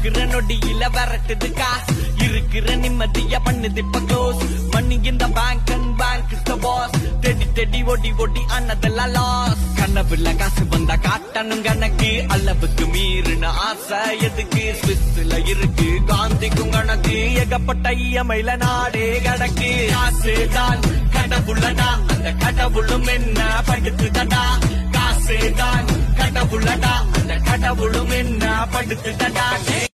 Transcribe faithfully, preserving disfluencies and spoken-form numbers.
பாக்குற நொடியில விரட்டுது காசு இருக்கிற நிம்மதிய பண்ணுது இப்ப க்ளோஸ் மணி இந்த bank and bank is the boss தெடி தெடி ஓடி ஓடி ஆனதெல்லாம் லாஸ் கனவுல காசு வந்தா காட்டணும் கணக்கு அளவுக்கு மீறின ஆசை எதுக்கு ஸ்விஸ்ல இருக்கு காந்திக்கும் கணக்கு ஏகப்பட்ட இயமையில நாடே கிடக்கு காசுதான் கடவுளடா அந்த கடவுளும் என்ன படுத்துதடா காசுதான் கடவுளடா அந்த கடவுளும் என்ன படுத்துதடா